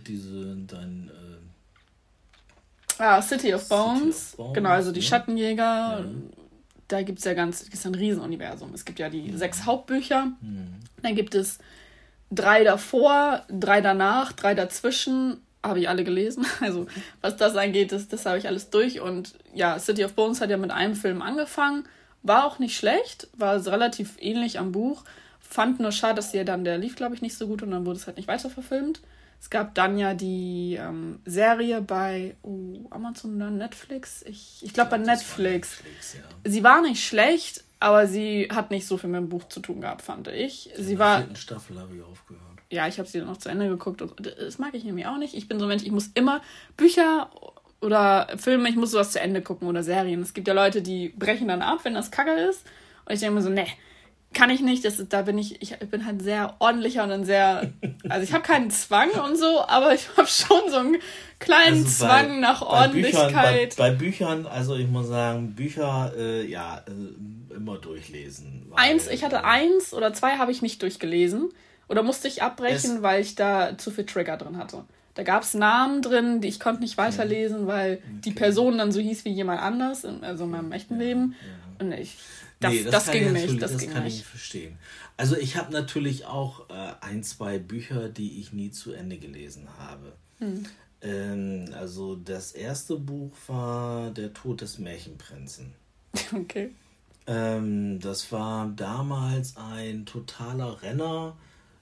City of Bones, genau, also die Schattenjäger, da gibt es ja ist ein Riesenuniversum. Es gibt ja die 6 Hauptbücher, dann gibt es 3 davor, 3 danach, 3 dazwischen, habe ich alle gelesen. Also was das angeht, das habe ich alles durch. Und ja, City of Bones hat ja mit einem Film angefangen. War auch nicht schlecht, war relativ ähnlich am Buch. Fand nur schade, dass der lief, glaube ich, nicht so gut und dann wurde es halt nicht weiter verfilmt. Es gab dann ja die Serie bei Amazon oder Netflix. Ich glaube bei Netflix. Sie war nicht schlecht, aber sie hat nicht so viel mit dem Buch zu tun gehabt, fand ich. In der 4. Staffel habe ich aufgehört. Ja, ich habe sie dann noch zu Ende geguckt. Und das mag ich nämlich auch nicht. Ich bin so ein Mensch, ich muss immer Bücher oder Filme, ich muss sowas zu Ende gucken oder Serien. Es gibt ja Leute, die brechen dann ab, wenn das Kacke ist. Und ich denke mir so, nee, kann ich nicht. Ich bin halt sehr ordentlicher und dann sehr, also ich habe keinen Zwang und so, aber ich habe schon so einen kleinen Zwang nach Ordentlichkeit. Bei Büchern, also ich muss sagen, Bücher, immer durchlesen. Ich hatte 1 oder 2 habe ich nicht durchgelesen oder musste ich abbrechen, weil ich da zu viel Trigger drin hatte. Da gab es Namen drin, die ich konnte nicht weiterlesen, weil die Person dann so hieß wie jemand anders, also in meinem echten Leben. Und das ging nicht. Das kann ich nicht verstehen. Also ich habe natürlich auch 1, 2 Bücher, die ich nie zu Ende gelesen habe. Also das erste Buch war Der Tod des Märchenprinzen. Okay. Das war damals ein totaler Renner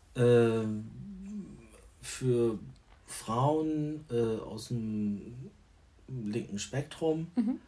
für Frauen aus dem linken Spektrum,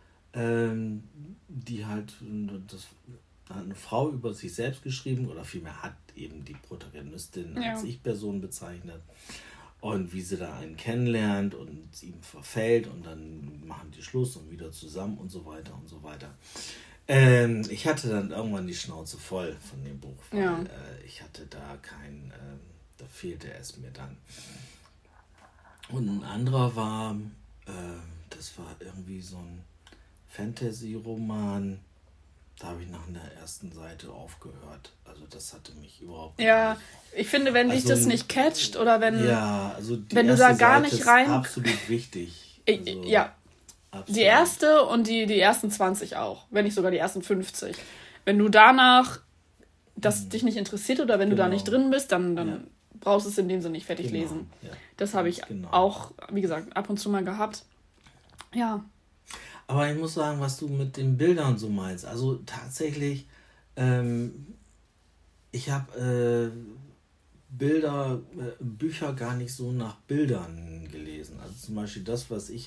die halt, das hat eine Frau über sich selbst geschrieben, oder vielmehr hat eben die Protagonistin als Ich-Person bezeichnet. Und wie sie da einen kennenlernt und ihm verfällt und dann machen die Schluss und wieder zusammen und so weiter und so weiter. Ich hatte dann irgendwann die Schnauze voll von dem Buch, weil ich hatte da Da fehlte es mir dann. Und ein anderer war, das war irgendwie so ein Fantasy-Roman. Da habe ich nach der ersten Seite aufgehört. Also das hatte mich überhaupt nicht. Ich finde, wenn dich das nicht catcht oder wenn, wenn du da gar nicht rein... ist absolut wichtig. Absolut. Die erste und die ersten 20 auch. Wenn nicht sogar die ersten 50. Wenn du danach das dich nicht interessiert oder wenn du da nicht drin bist, dann brauchst du es in dem Sinne nicht fertig lesen. Ja. Das habe ich auch, wie gesagt, ab und zu mal gehabt. Ja. Aber ich muss sagen, was du mit den Bildern so meinst. Also tatsächlich, ich habe Bücher gar nicht so nach Bildern gelesen. Also zum Beispiel das, was ich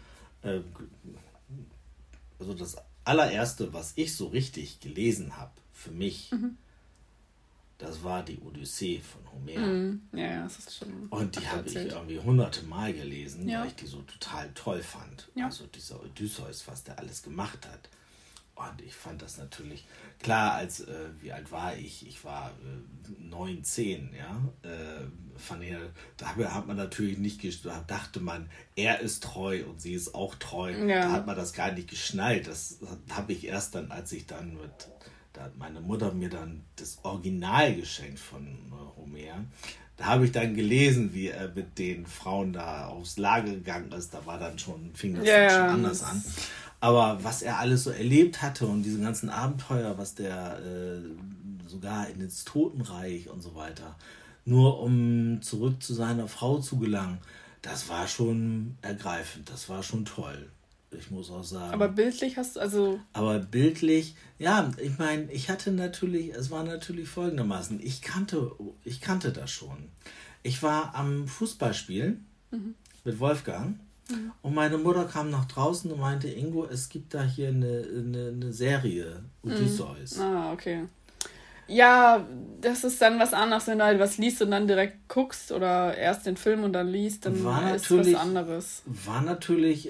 also das allererste, was ich so richtig gelesen habe, für mich, das war die Odyssee von Homer. Ja, das ist schon. Und die habe ich irgendwie hunderte Mal gelesen, weil ich die so total toll fand. Ja. Also dieser Odysseus, was der alles gemacht hat. Und ich fand das natürlich, klar, wie alt war ich? Ich war 9, 10, ja. Da hat man natürlich nicht, da dachte man, er ist treu und sie ist auch treu. Ja. Da hat man das gar nicht geschnallt. Das habe ich erst dann, als ich dann da hat meine Mutter mir dann das Original geschenkt von Homer. Da habe ich dann gelesen, wie er mit den Frauen da aufs Lager gegangen ist. Da fing das schon anders an. Aber was er alles so erlebt hatte und diese ganzen Abenteuer, was der sogar ins Totenreich und so weiter, nur um zurück zu seiner Frau zu gelangen, das war schon ergreifend, das war schon toll. Ich muss auch sagen. Aber bildlich hast du, also... Aber bildlich, ja, ich meine, es war natürlich folgendermaßen, ich kannte das schon. Ich war am Fußballspielen mit Wolfgang und meine Mutter kam nach draußen und meinte, Ingo, es gibt da hier eine Serie, Odysseus. Ah, okay. Ja, das ist dann was anderes, wenn du halt was liest und dann direkt guckst oder erst den Film und dann liest, dann ist was anderes. War natürlich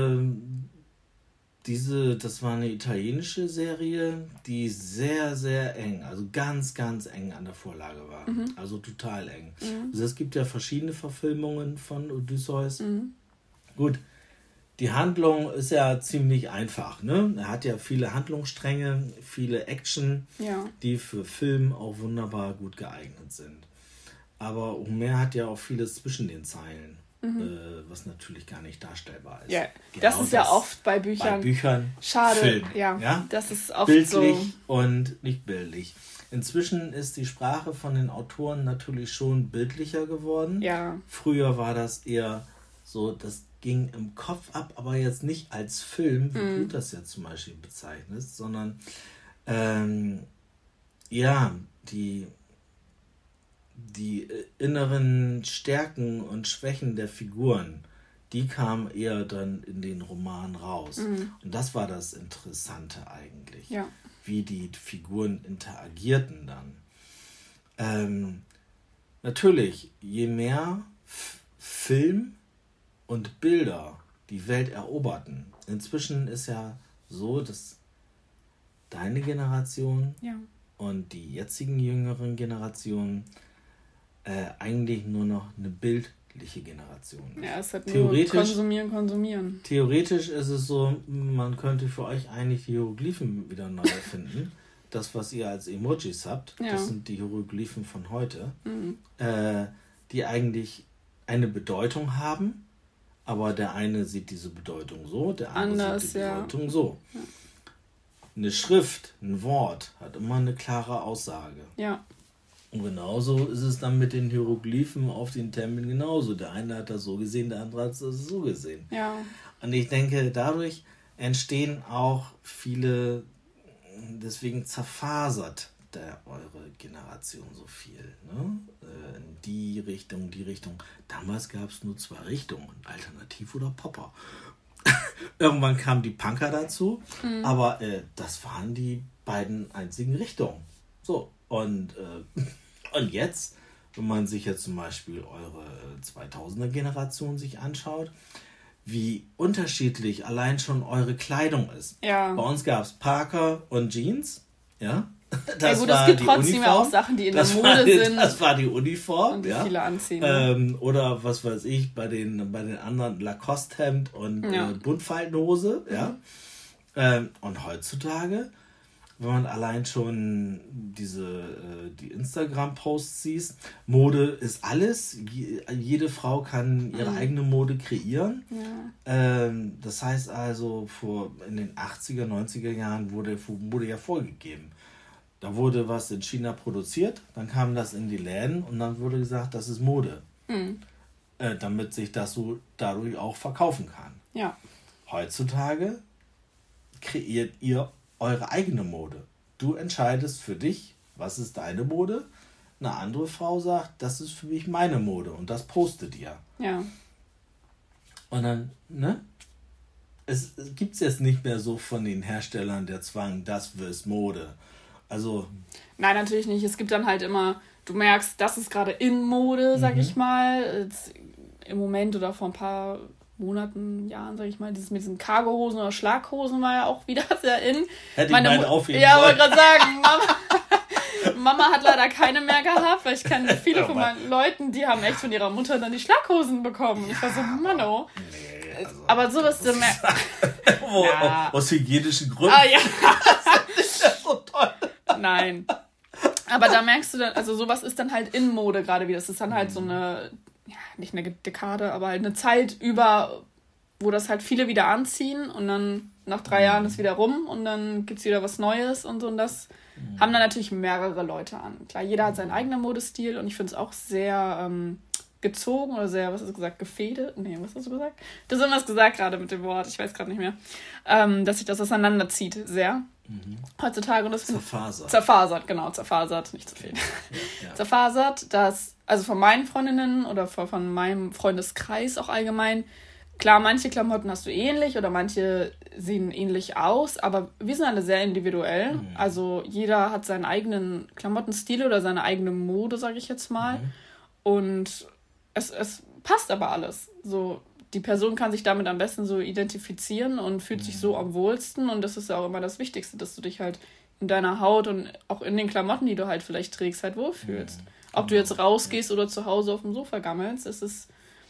das war eine italienische Serie, die sehr, sehr eng, also ganz, ganz eng an der Vorlage war. Also total eng. Also es gibt ja verschiedene Verfilmungen von Odysseus. Gut, die Handlung ist ja ziemlich einfach, ne? Er hat ja viele Handlungsstränge, viele Action, die für Film auch wunderbar gut geeignet sind. Aber Homer hat ja auch vieles zwischen den Zeilen, was natürlich gar nicht darstellbar ist. Ja, das ist ja oft bei Büchern. Bei Büchern schade, Film, ja, das ist oft bildlich so. Und nicht bildlich. Inzwischen ist die Sprache von den Autoren natürlich schon bildlicher geworden. Ja. Früher war das eher so, das ging im Kopf ab, aber jetzt nicht als Film, wie du das ja zum Beispiel bezeichnest, sondern die inneren Stärken und Schwächen der Figuren, die kamen eher dann in den Roman raus. Und das war das Interessante eigentlich, wie die Figuren interagierten dann. Natürlich, je mehr Film und Bilder die Welt eroberten. Inzwischen ist ja so, dass deine Generation und die jetzigen jüngeren Generationen eigentlich nur noch eine bildliche Generation ist. Ja, es hat nur konsumieren. Theoretisch ist es so, man könnte für euch eigentlich die Hieroglyphen wieder neu erfinden. Das, was ihr als Emojis habt, das sind die Hieroglyphen von heute, die eigentlich eine Bedeutung haben, aber der eine sieht diese Bedeutung so, der andere sieht die Bedeutung so. Ja. Eine Schrift, ein Wort hat immer eine klare Aussage. Ja. Und genauso ist es dann mit den Hieroglyphen auf den Tempeln genauso. Der eine hat das so gesehen, der andere hat das so gesehen. Ja. Und ich denke, dadurch entstehen auch viele, deswegen zerfasert eure Generation so viel. Ne? Die Richtung. Damals gab es nur 2 Richtungen, Alternativ oder Popper. Irgendwann kamen die Punker dazu, aber das waren die beiden einzigen Richtungen. So, und jetzt, wenn man sich jetzt zum Beispiel eure 2000er-Generation sich anschaut, wie unterschiedlich allein schon eure Kleidung ist. Ja. Bei uns gab es Parker und Jeans, ja. Das gut, war es gibt die trotzdem Uniform. ja auch Sachen, die in der Mode sind. Das war die Uniform. Und die viele anziehen. Ne? Oder was weiß ich, bei den anderen Lacoste-Hemd und Buntfaltenhose. Ja. Und heutzutage, wenn man allein schon die Instagram-Posts sieht, Mode ist alles. Jede Frau kann ihre eigene Mode kreieren. Ja. Das heißt also, in den 80er, 90er Jahren wurde ja vorgegeben. Da wurde was in China produziert, dann kam das in die Läden und dann wurde gesagt, das ist Mode. Damit sich das so dadurch auch verkaufen kann. Ja. Heutzutage kreiert ihr eure eigene Mode. Du entscheidest für dich, was ist deine Mode. Eine andere Frau sagt, das ist für mich meine Mode und das postet ihr. Ja. Und dann, es gibt es jetzt nicht mehr so von den Herstellern der Zwang, das ist Mode. Also. Nein, natürlich nicht. Es gibt dann halt immer, du merkst, das ist gerade in Mode, sag ich mal. Jetzt im Moment oder vor ein paar Monaten, Jahren, sag ich mal, dieses mit diesen Cargohosen oder Schlaghosen war ja auch wieder sehr in. Hätte ich meine aufheben Ja, wollte gerade sagen, Mama hat leider keine mehr gehabt, weil ich kenne viele von meinen Leuten, die haben echt von ihrer Mutter dann die Schlaghosen bekommen. Ich war so, Manno. Nee, also, aber sowas dann aus hygienischen Gründen. Ah ja. Das ist ja so toll. Nein. Aber da merkst du dann, also sowas ist dann halt in Mode gerade wieder. Das ist dann halt so eine, ja, nicht eine Dekade, aber halt eine Zeit über, wo das halt viele wieder anziehen und dann nach 3 Jahren ist wieder rum und dann gibt's wieder was Neues und so und das haben dann natürlich mehrere Leute an. Klar, jeder hat seinen eigenen Modestil und ich finde es auch sehr gezogen oder sehr, was hast du gesagt, gefädelt? Nee, was hast du gesagt? Du hast irgendwas gesagt gerade mit dem Wort, ich weiß gerade nicht mehr. Dass sich das auseinanderzieht, sehr. Heutzutage. Und das zerfasert, genau, zerfasert, nicht zu viel. Ja. Zerfasert, dass, also von meinen Freundinnen oder von meinem Freundeskreis auch allgemein, klar, manche Klamotten hast du ähnlich oder manche sehen ähnlich aus, aber wir sind alle sehr individuell. Also jeder hat seinen eigenen Klamottenstil oder seine eigene Mode, sage ich jetzt mal. Und es passt aber alles. So, die Person kann sich damit am besten so identifizieren und fühlt sich so am wohlsten. Und das ist ja auch immer das Wichtigste, dass du dich halt in deiner Haut und auch in den Klamotten, die du halt vielleicht trägst, halt wohlfühlst. Ob du jetzt rausgehst oder zu Hause auf dem Sofa gammelst, es ist,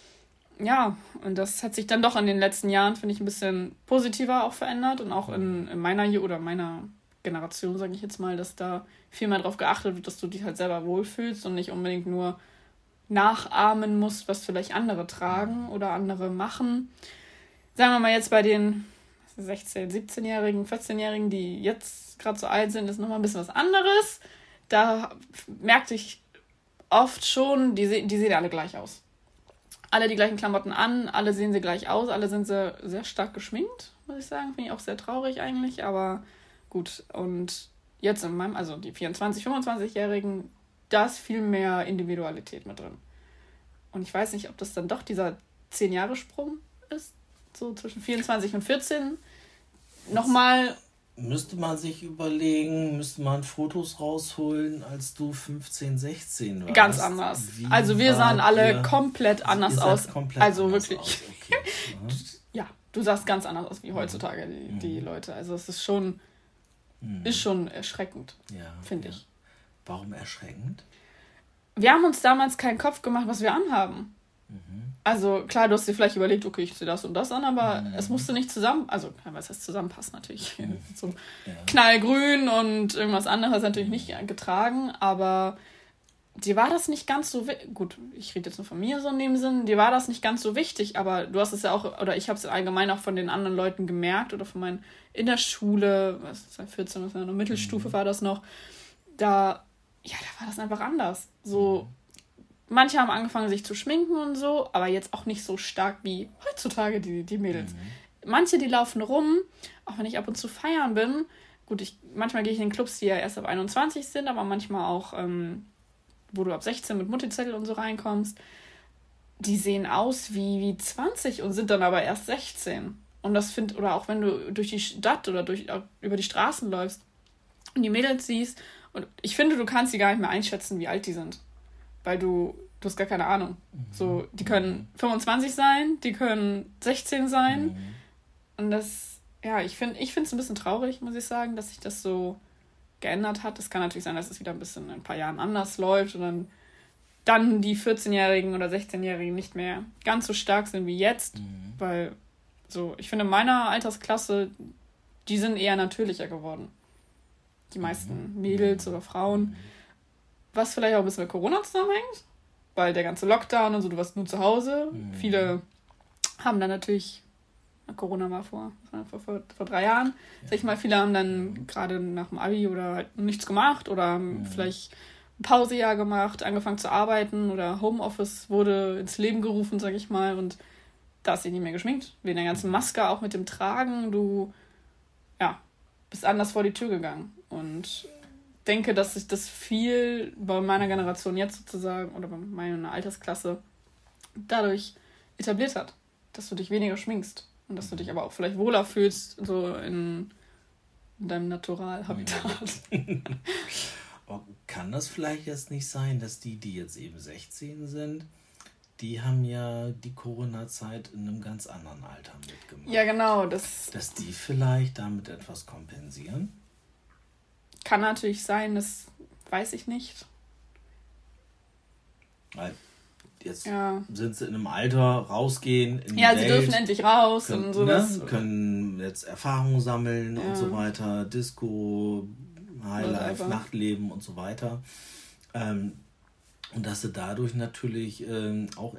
ja, und das hat sich dann doch in den letzten Jahren, finde ich, ein bisschen positiver auch verändert. Und auch in meiner Generation, sage ich jetzt mal, dass da viel mehr drauf geachtet wird, dass du dich halt selber wohlfühlst und nicht unbedingt nur nachahmen musst, was vielleicht andere tragen oder andere machen. Sagen wir mal jetzt bei den 16-, 17-Jährigen, 14-Jährigen, die jetzt gerade so alt sind, ist nochmal ein bisschen was anderes. Da merkte ich oft schon, die sehen alle gleich aus. Alle die gleichen Klamotten an, alle sehen sie gleich aus, alle sind sehr, sehr stark geschminkt, muss ich sagen. Finde ich auch sehr traurig eigentlich, aber gut. Und jetzt in meinem, also die 24-, 25-Jährigen, da ist viel mehr Individualität mit drin. Und ich weiß nicht, ob das dann doch dieser 10-Jahre-Sprung ist, so zwischen 24 und 14. Nochmal. Müsste man sich überlegen, müsste man Fotos rausholen, als du 15, 16 warst? Ganz anders. Also wir sahen alle komplett anders aus. Also wirklich. Okay. Ja, du sahst ganz anders aus wie heutzutage die Leute. Also es ist schon erschreckend, finde ich. Warum erschreckend? Wir haben uns damals keinen Kopf gemacht, was wir anhaben. Also klar, du hast dir vielleicht überlegt, okay, ich ziehe das und das an, aber es musste nicht zusammen, also was heißt zusammenpassen natürlich. So knallgrün und irgendwas anderes natürlich nicht getragen, aber dir war das nicht ganz so gut, ich rede jetzt nur von mir so in dem Sinn, dir war das nicht ganz so wichtig, aber du hast es ja auch, oder ich habe es allgemein auch von den anderen Leuten gemerkt oder von meinen, in der Schule, 14, was in der Mittelstufe war das noch, da war das einfach anders. So, manche haben angefangen, sich zu schminken und so, aber jetzt auch nicht so stark wie heutzutage die Mädels. Manche, die laufen rum, auch wenn ich ab und zu feiern bin. Gut, manchmal gehe ich in Clubs, die ja erst ab 21 sind, aber manchmal auch, wo du ab 16 mit Mutti-Zettel und so reinkommst. Die sehen aus wie 20 und sind dann aber erst 16. Und das oder auch wenn du durch die Stadt oder über die Straßen läufst und die Mädels siehst, und ich finde, du kannst sie gar nicht mehr einschätzen, wie alt die sind. Weil du hast gar keine Ahnung. So, die können 25 sein, die können 16 sein. Und das, ja, ich finde es ein bisschen traurig, muss ich sagen, dass sich das so geändert hat. Es kann natürlich sein, dass es wieder ein bisschen in ein paar Jahren anders läuft und dann die 14-Jährigen oder 16-Jährigen nicht mehr ganz so stark sind wie jetzt, weil so, ich finde, in meiner Altersklasse, die sind eher natürlicher geworden. Die meisten Mädels oder Frauen. Was vielleicht auch ein bisschen mit Corona zusammenhängt, weil der ganze Lockdown und so, du warst nur zu Hause. Viele haben dann natürlich, Corona war vor 3 Jahren, sag ich mal, viele haben dann gerade nach dem Abi oder halt nichts gemacht oder haben vielleicht ein Pausejahr gemacht, angefangen zu arbeiten oder Homeoffice wurde ins Leben gerufen, sag ich mal, und da ist sich nicht mehr geschminkt. Wegen der ganzen Maske, auch mit dem Tragen, du bist anders vor die Tür gegangen. Und denke, dass sich das viel bei meiner Generation jetzt sozusagen oder bei meiner Altersklasse dadurch etabliert hat, dass du dich weniger schminkst und dass du dich aber auch vielleicht wohler fühlst, so in deinem Naturalhabitat. Kann das vielleicht jetzt nicht sein, dass die jetzt eben 16 sind, die haben ja die Corona-Zeit in einem ganz anderen Alter mitgemacht. Ja, genau. Dass die vielleicht damit etwas kompensieren? Kann natürlich sein, das weiß ich nicht. Weil jetzt sind sie in einem Alter, rausgehen in die Welt. Sie dürfen endlich raus und sowas. Können jetzt Erfahrungen sammeln und so weiter. Disco, Highlife, Nachtleben und so weiter. Und dass sie dadurch natürlich auch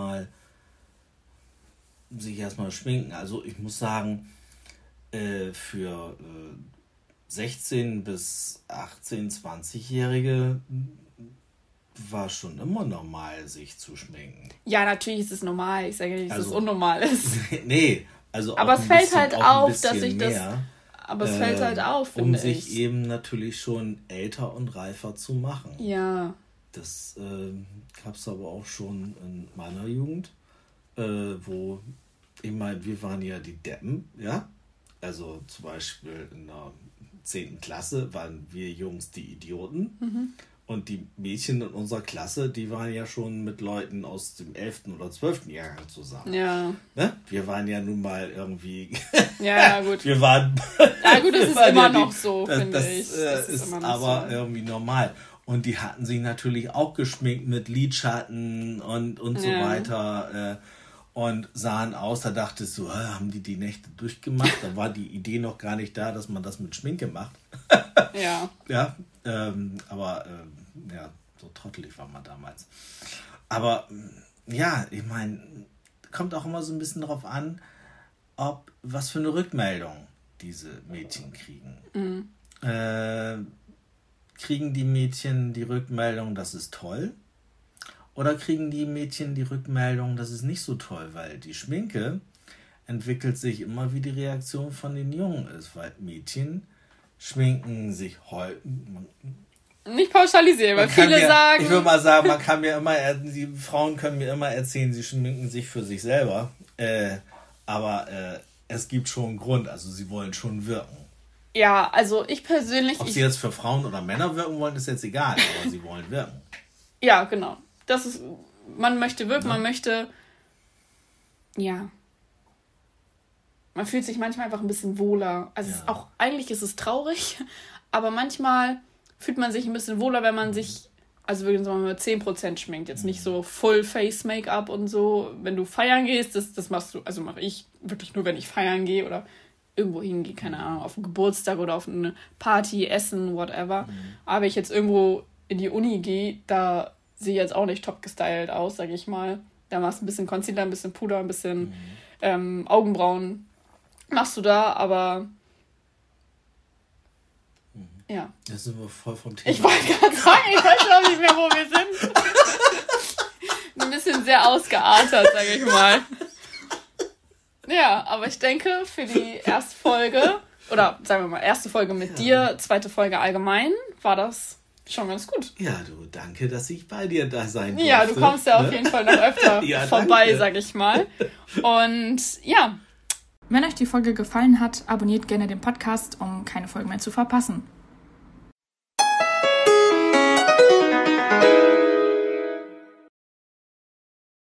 sich erstmal schminken. Also ich muss sagen, für 16- bis 18-, 20-Jährige war schon immer normal, sich zu schminken. Ja, natürlich ist es normal. Ich sage nicht, dass es unnormal ist. Nee, also aber auch es fällt halt auf, dass ich das... Aber es fällt halt auf, finde ich. Um sich eben natürlich schon älter und reifer zu machen. Ja. Das gab es aber auch schon in meiner Jugend, wo, ich meine, wir waren ja die Deppen, ja. Also zum Beispiel in der 10. Klasse waren wir Jungs die Idioten. Und die Mädchen in unserer Klasse, die waren ja schon mit Leuten aus dem 11. oder 12. Jahrgang zusammen. Ja. Ne? Wir waren ja nun mal irgendwie... Ja, gut. Wir waren... Ja, gut, das ist immer noch so, finde ich. Das ist immer noch aber so. Irgendwie normal. Und die hatten sich natürlich auch geschminkt mit Lidschatten und so weiter. Und sahen aus, da dachtest du, haben die Nächte durchgemacht? Da war die Idee noch gar nicht da, dass man das mit Schminke macht. Ja. Ja, aber so trottelig war man damals. Aber ja, ich meine, kommt auch immer so ein bisschen drauf an, was für eine Rückmeldung diese Mädchen kriegen. Kriegen die Mädchen die Rückmeldung, das ist toll? Oder kriegen die Mädchen die Rückmeldung, das ist nicht so toll, weil die Schminke entwickelt sich immer, wie die Reaktion von den Jungen ist, weil Mädchen schminken sich nicht pauschalisieren, weil viele sagen... Ich würde mal sagen, die Frauen können mir immer erzählen, sie schminken sich für sich selber, aber es gibt schon einen Grund, also sie wollen schon wirken. Ja, also ich persönlich... Ob sie jetzt für Frauen oder Männer wirken wollen, ist jetzt egal, aber sie wollen wirken. Ja, genau. Man möchte wirken, man möchte... Ja. Man fühlt sich manchmal einfach ein bisschen wohler. Also eigentlich ist es traurig, aber manchmal fühlt man sich ein bisschen wohler, wenn man sich, also wirklich sagen wir mal 10% schminkt. Jetzt nicht so Full-Face-Make-up und so. Wenn du feiern gehst, das machst du, also mache ich wirklich nur, wenn ich feiern gehe oder irgendwo hingehe, keine Ahnung, auf einen Geburtstag oder auf eine Party, Essen, whatever. Aber wenn ich jetzt irgendwo in die Uni gehe, da sehe ich jetzt auch nicht top gestylt aus, sage ich mal. Da machst du ein bisschen Concealer, ein bisschen Puder, ein bisschen Augenbrauen machst du da, aber ja. Jetzt sind wir voll vom Thema. Ich wollte gerade sagen, ich weiß noch nicht mehr, wo wir sind. Ein bisschen sehr ausgeartet, sage ich mal. Ja, aber ich denke, für die erste Folge, oder sagen wir mal, erste Folge mit dir, zweite Folge allgemein, war das schon ganz gut. Ja, du, danke, dass ich bei dir da sein durfte. Ja, du kommst ja auf jeden Fall noch öfter vorbei, sag ich mal. Und ja. Wenn euch die Folge gefallen hat, abonniert gerne den Podcast, um keine Folge mehr zu verpassen.